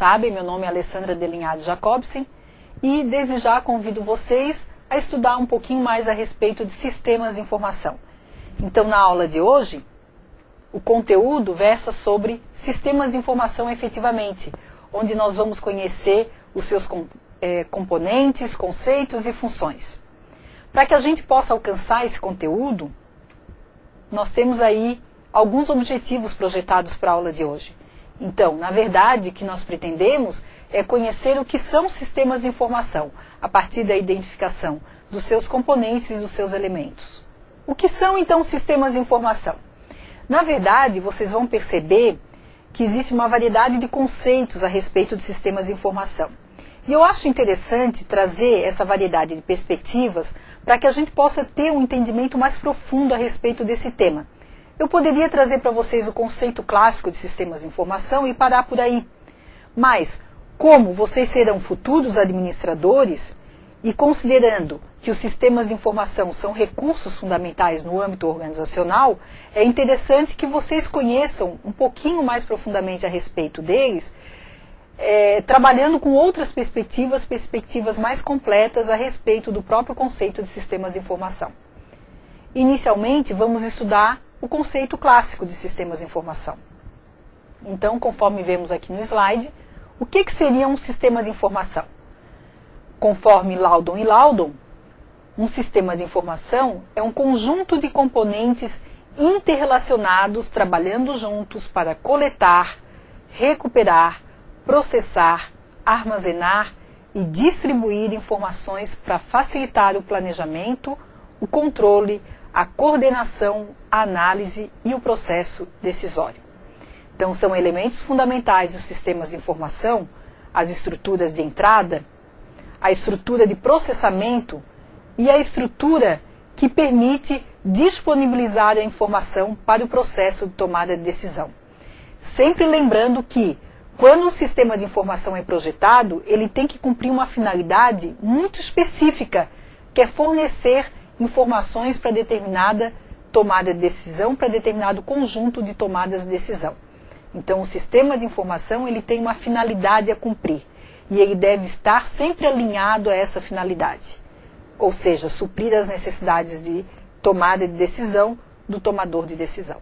sabem, meu nome é Alessandra Delinhade Jacobsen e desde já convido vocês a estudar um pouquinho mais a respeito de sistemas de informação. Então, na aula de hoje, o conteúdo versa sobre sistemas de informação efetivamente, onde nós vamos conhecer os seus componentes, conceitos e funções. Para que a gente possa alcançar esse conteúdo, nós temos aí alguns objetivos projetados para a aula de hoje. Então, na verdade, o que nós pretendemos é conhecer o que são sistemas de informação, a partir da identificação dos seus componentes e dos seus elementos. O que são, então, sistemas de informação? Na verdade, vocês vão perceber que existe uma variedade de conceitos a respeito de sistemas de informação. E eu acho interessante trazer essa variedade de perspectivas para que a gente possa ter um entendimento mais profundo a respeito desse tema. Eu poderia trazer para vocês o conceito clássico de sistemas de informação e parar por aí. Mas, como vocês serão futuros administradores, e considerando que os sistemas de informação são recursos fundamentais no âmbito organizacional, é interessante que vocês conheçam um pouquinho mais profundamente a respeito deles, trabalhando com outras perspectivas mais completas a respeito do próprio conceito de sistemas de informação. Inicialmente, vamos estudar o conceito clássico de sistemas de informação. Então, conforme vemos aqui no slide, o que seria um sistema de informação? Conforme Loudon e Loudon, um sistema de informação é um conjunto de componentes interrelacionados trabalhando juntos para coletar, recuperar, processar, armazenar e distribuir informações para facilitar o planejamento, o controle, a coordenação, a análise e o processo decisório. Então, são elementos fundamentais dos sistemas de informação, as estruturas de entrada, a estrutura de processamento e a estrutura que permite disponibilizar a informação para o processo de tomada de decisão. Sempre lembrando que, quando o sistema de informação é projetado, ele tem que cumprir uma finalidade muito específica, que é fornecer informações para determinada tomada de decisão, para determinado conjunto de tomadas de decisão. Então, o sistema de informação ele tem uma finalidade a cumprir e ele deve estar sempre alinhado a essa finalidade, ou seja, suprir as necessidades de tomada de decisão do tomador de decisão.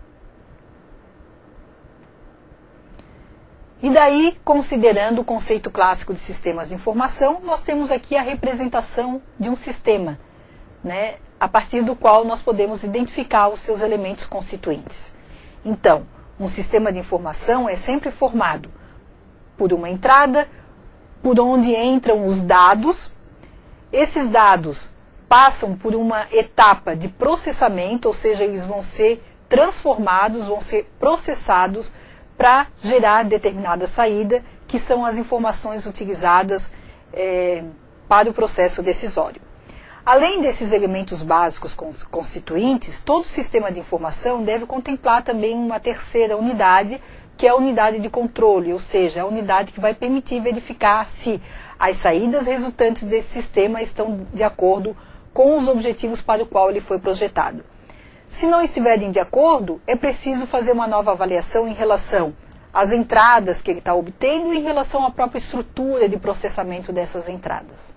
E daí, considerando o conceito clássico de sistemas de informação, nós temos aqui a representação de um sistema, a partir do qual nós podemos identificar os seus elementos constituintes. Então, um sistema de informação é sempre formado por uma entrada, por onde entram os dados. Esses dados passam por uma etapa de processamento, ou seja, eles vão ser transformados, vão ser processados para gerar determinada saída, que são as informações utilizadas para o processo decisório. Além desses elementos básicos constituintes, todo sistema de informação deve contemplar também uma terceira unidade, que é a unidade de controle, ou seja, a unidade que vai permitir verificar se as saídas resultantes desse sistema estão de acordo com os objetivos para o qual ele foi projetado. Se não estiverem de acordo, é preciso fazer uma nova avaliação em relação às entradas que ele está obtendo e em relação à própria estrutura de processamento dessas entradas.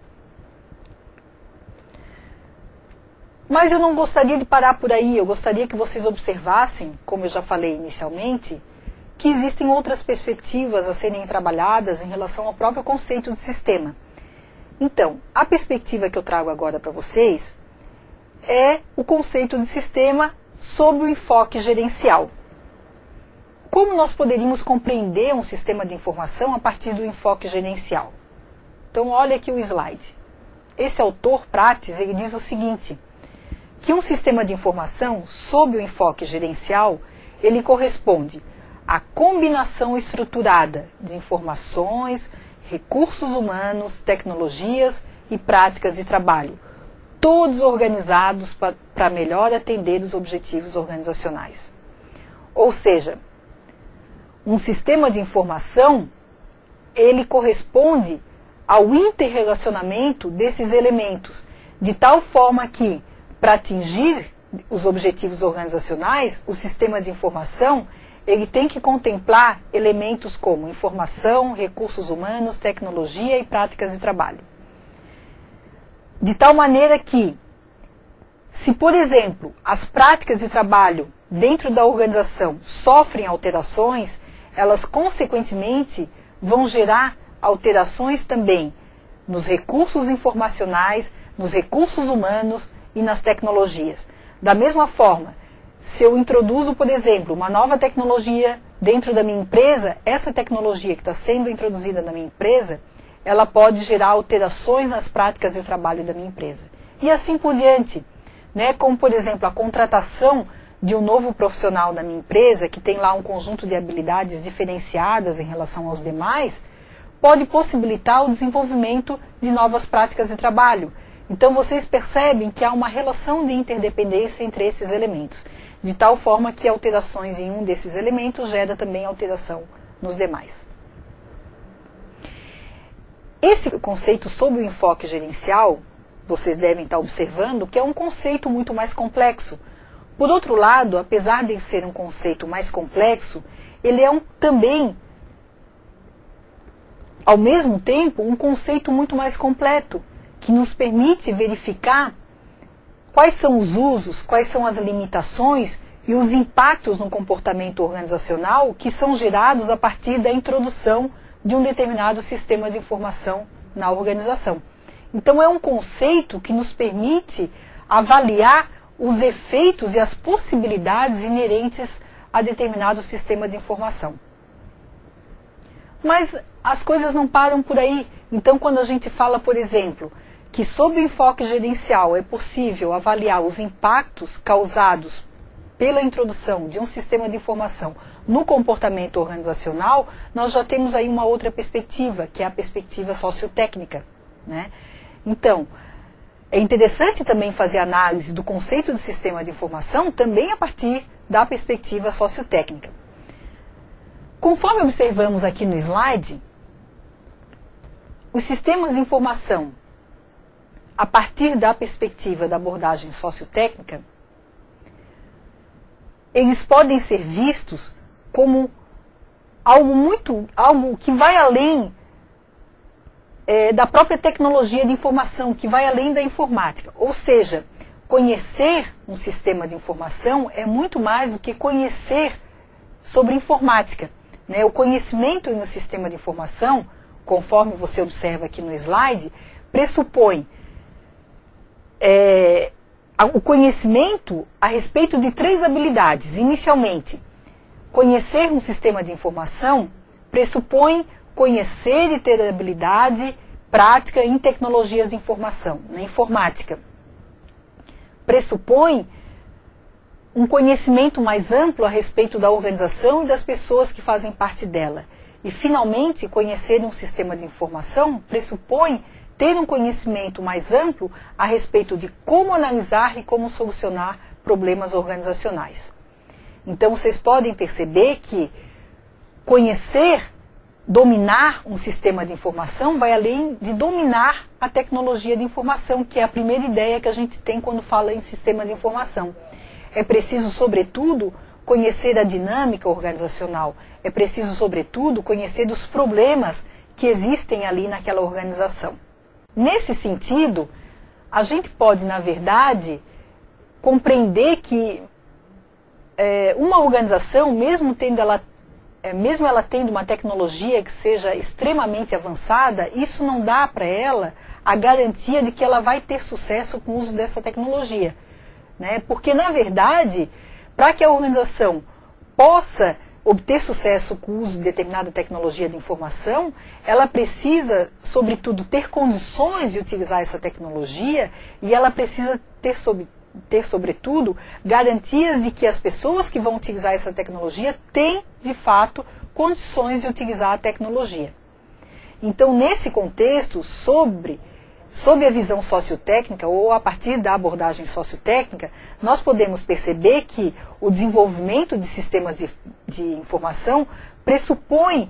Mas eu não gostaria de parar por aí, eu gostaria que vocês observassem, como eu já falei inicialmente, que existem outras perspectivas a serem trabalhadas em relação ao próprio conceito de sistema. Então, a perspectiva que eu trago agora para vocês é o conceito de sistema sob o enfoque gerencial. Como nós poderíamos compreender um sistema de informação a partir do enfoque gerencial? Então, olha aqui o slide. Esse autor, Prates, ele diz o seguinte, que um sistema de informação sob o enfoque gerencial, ele corresponde à combinação estruturada de informações, recursos humanos, tecnologias e práticas de trabalho, todos organizados para melhor atender os objetivos organizacionais. Ou seja, um sistema de informação, ele corresponde ao interrelacionamento desses elementos, de tal forma que, para atingir os objetivos organizacionais, o sistema de informação, ele tem que contemplar elementos como informação, recursos humanos, tecnologia e práticas de trabalho. De tal maneira que, se, por exemplo, as práticas de trabalho dentro da organização sofrem alterações, elas, consequentemente, vão gerar alterações também nos recursos informacionais, nos recursos humanos e nas tecnologias. Da mesma forma, se eu introduzo, por exemplo, uma nova tecnologia dentro da minha empresa, essa tecnologia que está sendo introduzida na minha empresa, ela pode gerar alterações nas práticas de trabalho da minha empresa. E assim por diante, né? Como, por exemplo, a contratação de um novo profissional da minha empresa, que tem lá um conjunto de habilidades diferenciadas em relação aos demais, pode possibilitar o desenvolvimento de novas práticas de trabalho. Então vocês percebem que há uma relação de interdependência entre esses elementos, de tal forma que alterações em um desses elementos gera também alteração nos demais. Esse conceito sob o enfoque gerencial, vocês devem estar observando que é um conceito muito mais complexo. Por outro lado, apesar de ser um conceito mais complexo, ele é também, ao mesmo tempo, um conceito muito mais completo, que nos permite verificar quais são os usos, quais são as limitações e os impactos no comportamento organizacional que são gerados a partir da introdução de um determinado sistema de informação na organização. Então é um conceito que nos permite avaliar os efeitos e as possibilidades inerentes a determinado sistema de informação. Mas as coisas não param por aí. Então, quando a gente fala, por exemplo, que sob o enfoque gerencial é possível avaliar os impactos causados pela introdução de um sistema de informação no comportamento organizacional, nós já temos aí uma outra perspectiva, que é a perspectiva sociotécnica, né? Então, é interessante também fazer análise do conceito de sistema de informação também a partir da perspectiva sociotécnica. Conforme observamos aqui no slide, os sistemas de informação, a partir da perspectiva da abordagem sociotécnica, eles podem ser vistos como algo que vai além da própria tecnologia de informação, que vai além da informática. Ou seja, conhecer um sistema de informação é muito mais do que conhecer sobre informática, né? O conhecimento no sistema de informação, conforme você observa aqui no slide, pressupõe o conhecimento a respeito de 3 habilidades. Inicialmente, conhecer um sistema de informação pressupõe conhecer e ter habilidade prática em tecnologias de informação, na informática. Pressupõe um conhecimento mais amplo a respeito da organização e das pessoas que fazem parte dela. E, finalmente, conhecer um sistema de informação pressupõe ter um conhecimento mais amplo a respeito de como analisar e como solucionar problemas organizacionais. Então, vocês podem perceber que conhecer, dominar um sistema de informação vai além de dominar a tecnologia de informação, que é a primeira ideia que a gente tem quando fala em sistema de informação. É preciso, sobretudo, conhecer a dinâmica organizacional. É preciso, sobretudo, conhecer os problemas que existem ali naquela organização. Nesse sentido, a gente pode, na verdade, compreender que uma organização, mesmo ela tendo uma tecnologia que seja extremamente avançada, isso não dá para ela a garantia de que ela vai ter sucesso com o uso dessa tecnologia, né? Porque, na verdade, para que a organização possa obter sucesso com o uso de determinada tecnologia de informação, ela precisa, sobretudo, ter condições de utilizar essa tecnologia e ela precisa ter, sobretudo, garantias de que as pessoas que vão utilizar essa tecnologia têm, de fato, condições de utilizar a tecnologia. Então, nesse contexto, sob a visão sociotécnica ou a partir da abordagem sociotécnica, nós podemos perceber que o desenvolvimento de sistemas de informação pressupõe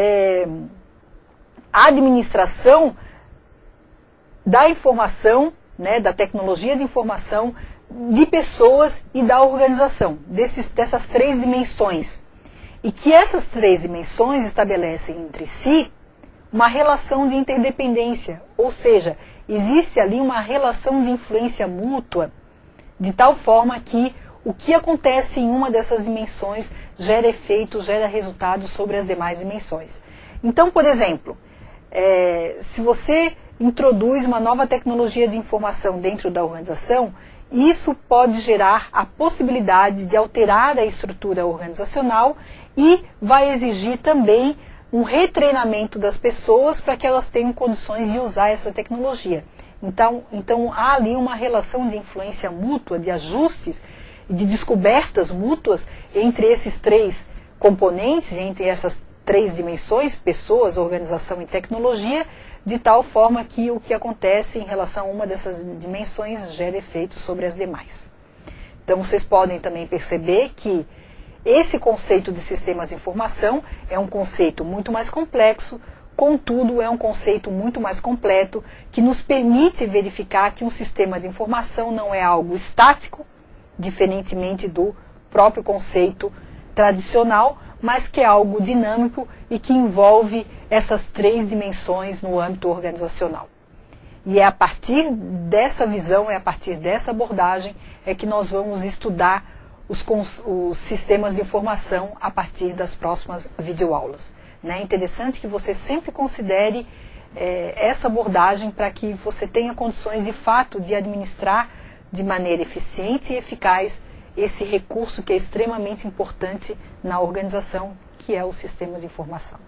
a administração da informação, né, da tecnologia de informação, de pessoas e da organização, dessas 3 dimensões. e que essas três dimensões estabelecem entre si uma relação de interdependência, ou seja, existe ali uma relação de influência mútua, de tal forma que o que acontece em uma dessas dimensões gera efeito, gera resultado sobre as demais dimensões. Então, por exemplo, se você introduz uma nova tecnologia de informação dentro da organização, isso pode gerar a possibilidade de alterar a estrutura organizacional e vai exigir também um retreinamento das pessoas para que elas tenham condições de usar essa tecnologia. Então há ali uma relação de influência mútua, de ajustes, de descobertas mútuas entre esses três componentes, entre essas três dimensões, pessoas, organização e tecnologia, de tal forma que o que acontece em relação a uma dessas dimensões gera efeito sobre as demais. Então vocês podem também perceber que esse conceito de sistemas de informação é um conceito muito mais complexo, contudo é um conceito muito mais completo, que nos permite verificar que um sistema de informação não é algo estático, diferentemente do próprio conceito tradicional, mas que é algo dinâmico e que envolve essas três dimensões no âmbito organizacional. E é a partir dessa visão, é a partir dessa abordagem, é que nós vamos estudar os sistemas de informação a partir das próximas videoaulas. É interessante que você sempre considere essa abordagem para que você tenha condições de fato de administrar de maneira eficiente e eficaz esse recurso que é extremamente importante na organização, que é o sistema de informação.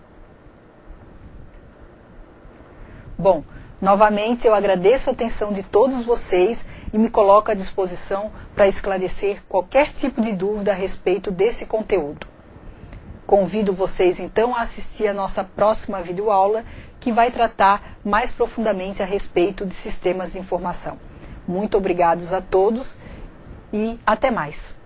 Bom, novamente eu agradeço a atenção de todos vocês e me coloco à disposição para esclarecer qualquer tipo de dúvida a respeito desse conteúdo. Convido vocês então a assistir a nossa próxima videoaula, que vai tratar mais profundamente a respeito de sistemas de informação. Muito obrigados a todos e até mais.